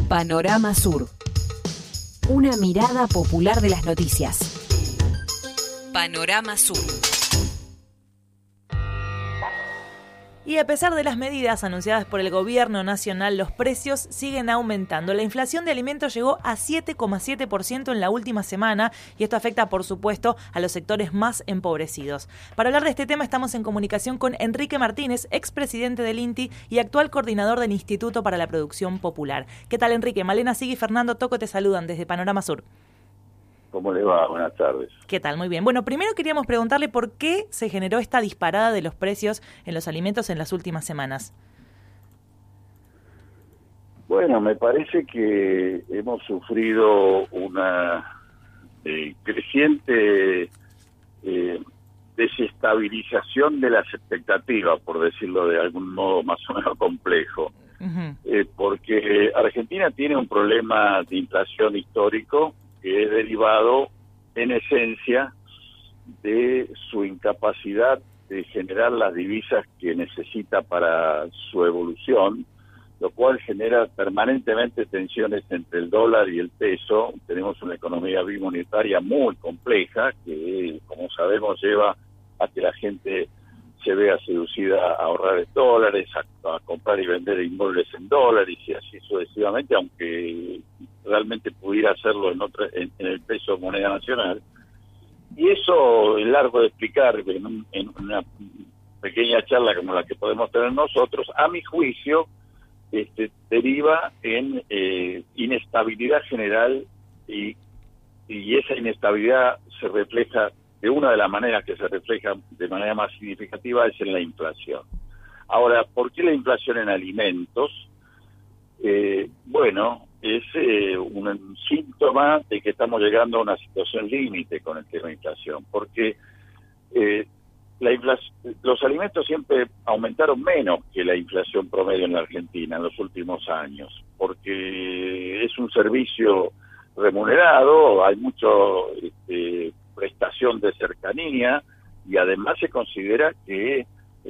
Panorama Sur. Una mirada popular de las noticias. Panorama Sur. Y a pesar de las medidas anunciadas por el gobierno nacional, los precios siguen aumentando. La inflación de alimentos llegó a 7,7% en la última semana y esto afecta, por supuesto, a los sectores más empobrecidos. Para hablar de este tema estamos en comunicación con Enrique Martínez, expresidente del INTI y actual coordinador del Instituto para la Producción Popular. ¿Qué tal, Enrique? Malena Sigui y Fernando Toco te saludan desde Panorama Sur. ¿Cómo le va? Buenas tardes. ¿Qué tal? Muy bien. Bueno, primero queríamos preguntarle por qué se generó esta disparada de los precios en los alimentos en las últimas semanas. Bueno, me parece que hemos sufrido una creciente desestabilización de las expectativas, por decirlo de algún modo más o menos complejo. Porque Argentina tiene un problema de inflación histórico que es derivado, en esencia, de su incapacidad de generar las divisas que necesita para su evolución, lo cual genera permanentemente tensiones entre el dólar y el peso. Tenemos una economía bimonetaria muy compleja que, como sabemos, lleva a que la gente se vea seducida a ahorrar en dólares, a comprar y vender inmuebles en dólares y así sucesivamente, aunque realmente pudiera hacerlo en el peso moneda nacional. Y eso es largo de explicar en una pequeña charla como la que podemos tener nosotros. A mi juicio, deriva en inestabilidad general y esa inestabilidad se refleja de una de las maneras que se refleja de manera más significativa es en la inflación. Ahora, ¿por qué la inflación en alimentos? Bueno, es un síntoma de que estamos llegando a una situación límite con el tema de inflación, porque los alimentos siempre aumentaron menos que la inflación promedio en la Argentina en los últimos años, porque es un servicio remunerado, hay mucho prestación de cercanía y además se consideraba que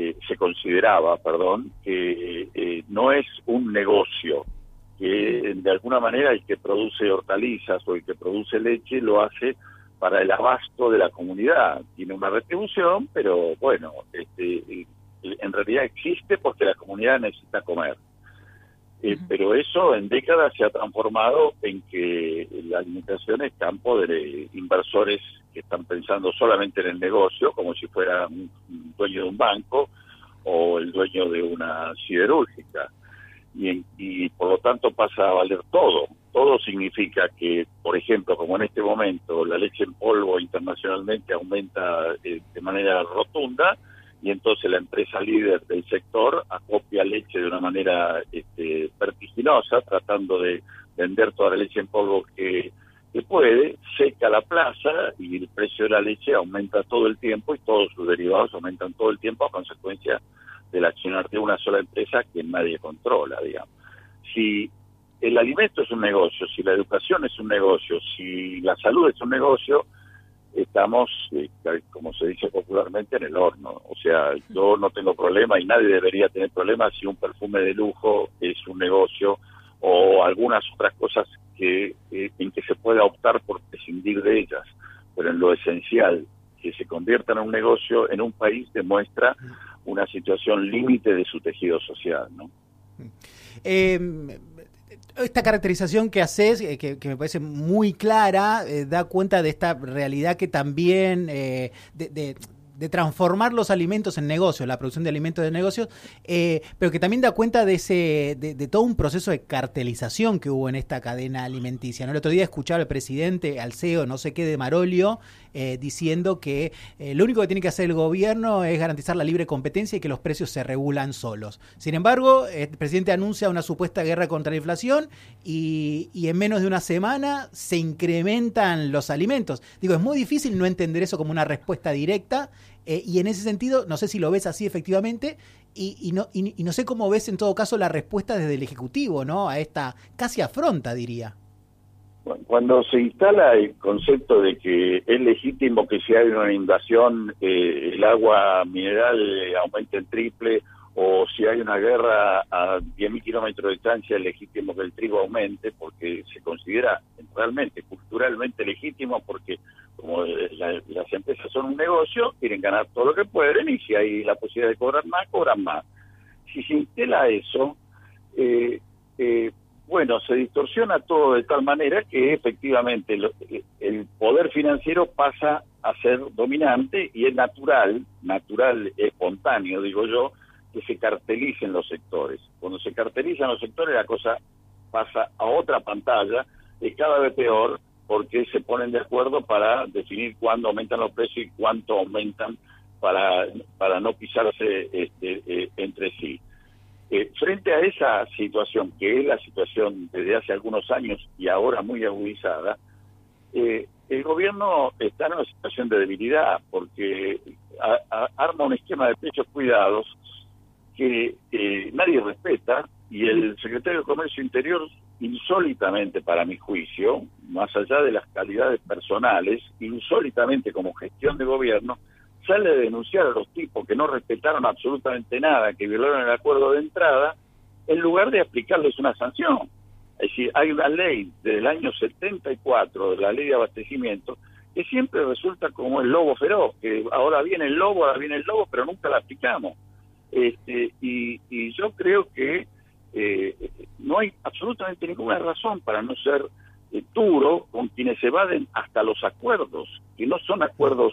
no es un negocio, que de alguna manera el que produce hortalizas o el que produce leche lo hace para el abasto de la comunidad. Tiene una retribución, pero bueno, en realidad existe porque la comunidad necesita comer. Pero eso en décadas se ha transformado en que la alimentación es campo de inversores que están pensando solamente en el negocio, como si fuera un dueño de un banco o el dueño de una siderúrgica. Y por lo tanto pasa a valer todo. Todo significa que, por ejemplo, como en este momento, la leche en polvo internacionalmente aumenta de manera rotunda, y entonces la empresa líder del sector acopia leche de una manera vertiginosa, tratando de vender toda la leche en polvo que puede, seca la plaza y el precio de la leche aumenta todo el tiempo y todos sus derivados aumentan todo el tiempo a consecuencia del accionar de una sola empresa que nadie controla, digamos. Si el alimento es un negocio, si la educación es un negocio, si la salud es un negocio, estamos, como se dice popularmente, en el horno. O sea, yo no tengo problema y nadie debería tener problema si un perfume de lujo es un negocio o algunas otras cosas en que se pueda optar por prescindir de ellas. Pero en lo esencial, que se convierta en un negocio en un país demuestra una situación límite de su tejido social, ¿no? Esta caracterización que haces, que me parece muy clara, da cuenta de esta realidad que también de transformar los alimentos en negocios, la producción de alimentos en negocios, pero que también da cuenta de todo un proceso de cartelización que hubo en esta cadena alimenticia, ¿no? El otro día escuchaba al presidente, al CEO, no sé qué, de Marolio, diciendo que lo único que tiene que hacer el gobierno es garantizar la libre competencia y que los precios se regulan solos. Sin embargo, el presidente anuncia una supuesta guerra contra la inflación y en menos de una semana se incrementan los alimentos. Digo, es muy difícil no entender eso como una respuesta directa. Y en ese sentido, no sé si lo ves así efectivamente, y no sé cómo ves en todo caso la respuesta desde el Ejecutivo, ¿no? A esta casi afronta, diría. Cuando se instala el concepto de que es legítimo que si hay una inundación el agua mineral aumente en triple o si hay una guerra a 10.000 kilómetros de distancia, es legítimo que el trigo aumente, porque se considera realmente, culturalmente legítimo, porque como las empresas son un negocio, quieren ganar todo lo que pueden, y si hay la posibilidad de cobrar más, cobran más. Si se instala eso, bueno, se distorsiona todo de tal manera que efectivamente el poder financiero pasa a ser dominante, y es natural, espontáneo, digo yo, que se cartelicen los sectores. Cuando se cartelizan los sectores, la cosa pasa a otra pantalla, es cada vez peor, porque se ponen de acuerdo para definir cuándo aumentan los precios y cuánto aumentan para no pisarse entre sí. Frente a esa situación, que es la situación desde hace algunos años y ahora muy agudizada, el gobierno está en una situación de debilidad, porque arma un esquema de precios cuidados que nadie respeta, y el secretario de Comercio Interior, insólitamente para mi juicio, más allá de las calidades personales, insólitamente como gestión de gobierno, sale a denunciar a los tipos que no respetaron absolutamente nada, que violaron el acuerdo de entrada, en lugar de aplicarles una sanción. Es decir, hay una ley del año 74, de la ley de abastecimiento, que siempre resulta como el lobo feroz, que ahora viene el lobo, pero nunca la aplicamos. Y yo creo que no hay absolutamente ninguna razón para no ser duro con quienes evaden hasta los acuerdos, que no son acuerdos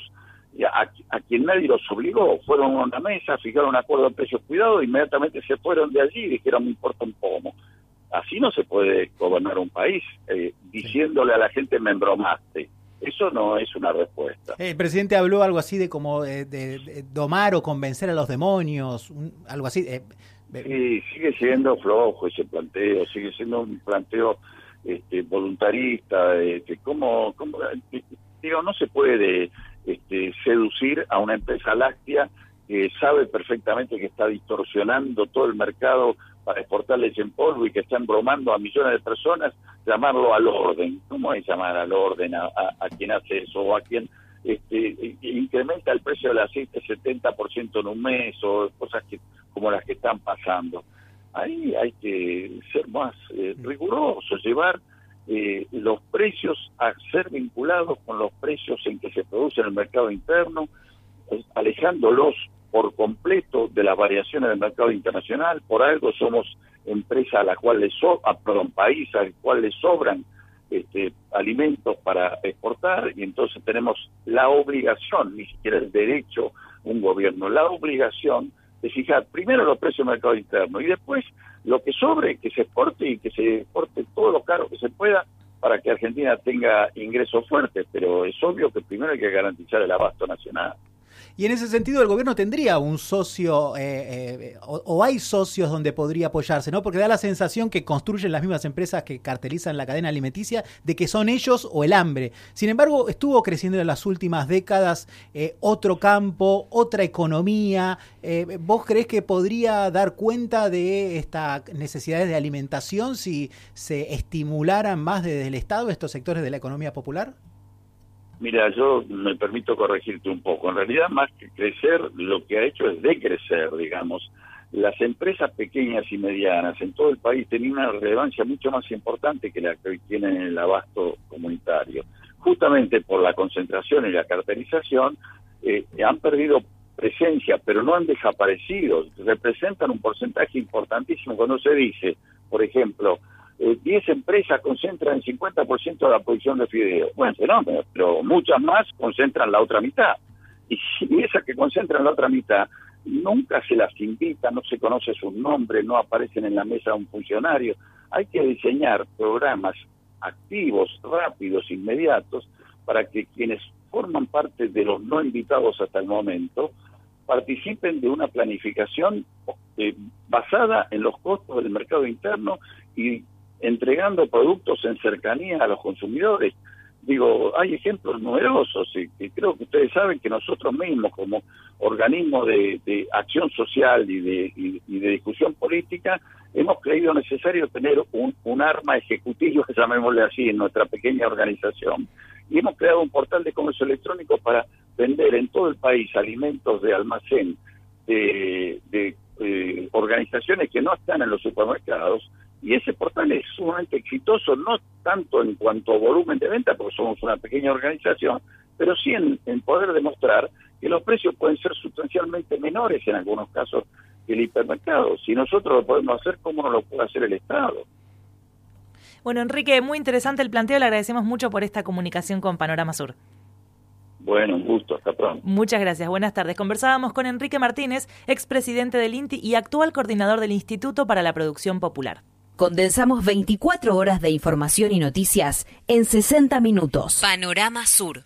a quien nadie los obligó. Fueron a una mesa, fijaron un acuerdo de precios cuidados, inmediatamente se fueron de allí y dijeron me importa un pomo. Así no se puede gobernar un país, diciéndole a la gente me embromaste. Eso no es una respuesta. El presidente habló algo así de como de domar o convencer a los demonios, algo así. Sí, sigue siendo flojo ese planteo, sigue siendo un planteo voluntarista. ¿Cómo, digo, no se puede seducir a una empresa láctea que sabe perfectamente que está distorsionando todo el mercado para exportar leche en polvo y que está embromando a millones de personas, llamarlo al orden? ¿Cómo es llamar al orden a quien hace eso, o a quien incrementa el precio del aceite 70% en un mes, o cosas como las que están pasando? Ahí hay que ser más rigurosos, llevar los precios a ser vinculados con los precios en que se produce en el mercado interno, alejándolos por completo de las variaciones del mercado internacional. Por algo somos empresa a la cual país al cual le sobran alimentos para exportar, y entonces tenemos la obligación, ni siquiera el derecho, un gobierno, la obligación de fijar primero los precios del mercado interno, y después lo que sobre, que se exporte, y que se exporte todo lo caro que se pueda, para que Argentina tenga ingresos fuertes. Pero es obvio que primero hay que garantizar el abasto nacional. Y en ese sentido el gobierno tendría un socio, o hay socios donde podría apoyarse, ¿no? Porque da la sensación que construyen las mismas empresas que cartelizan la cadena alimenticia, de que son ellos o el hambre. Sin embargo, estuvo creciendo en las últimas décadas otro campo, otra economía. ¿Vos creés que podría dar cuenta de estas necesidades de alimentación si se estimularan más desde el Estado estos sectores de la economía popular? Mira, yo me permito corregirte un poco. En realidad, más que crecer, lo que ha hecho es decrecer, digamos. Las empresas pequeñas y medianas en todo el país tenían una relevancia mucho más importante que la que hoy tienen en el abasto comunitario. Justamente por la concentración y la cartelización, han perdido presencia, pero no han desaparecido. Representan un porcentaje importantísimo. Cuando se dice, por ejemplo, 10 empresas concentran el 50% de la producción de fideos. Bueno, fenómeno, pero muchas más concentran la otra mitad. Y esas que concentran la otra mitad, nunca se las invita, no se conoce sus nombres, no aparecen en la mesa de un funcionario. Hay que diseñar programas activos, rápidos, inmediatos, para que quienes forman parte de los no invitados hasta el momento participen de una planificación basada en los costos del mercado interno y entregando productos en cercanía a los consumidores. Digo, hay ejemplos numerosos, y creo que ustedes saben que nosotros mismos, como organismo de acción social y de discusión política, hemos creído necesario tener un arma ejecutiva, llamémosle así, en nuestra pequeña organización, y hemos creado un portal de comercio electrónico para vender en todo el país alimentos de almacén de organizaciones que no están en los supermercados, y ese portal es sumamente exitoso, no tanto en cuanto a volumen de venta, porque somos una pequeña organización, pero sí en poder demostrar que los precios pueden ser sustancialmente menores en algunos casos que el hipermercado. Si nosotros lo podemos hacer, ¿cómo no lo puede hacer el Estado? Bueno, Enrique, muy interesante el planteo, le agradecemos mucho por esta comunicación con Panorama Sur. Bueno, un gusto, hasta pronto. Muchas gracias, buenas tardes. Conversábamos con Enrique Martínez, expresidente del INTI y actual coordinador del Instituto para la Producción Popular. Condensamos 24 horas de información y noticias en 60 minutos. Panorama Sur.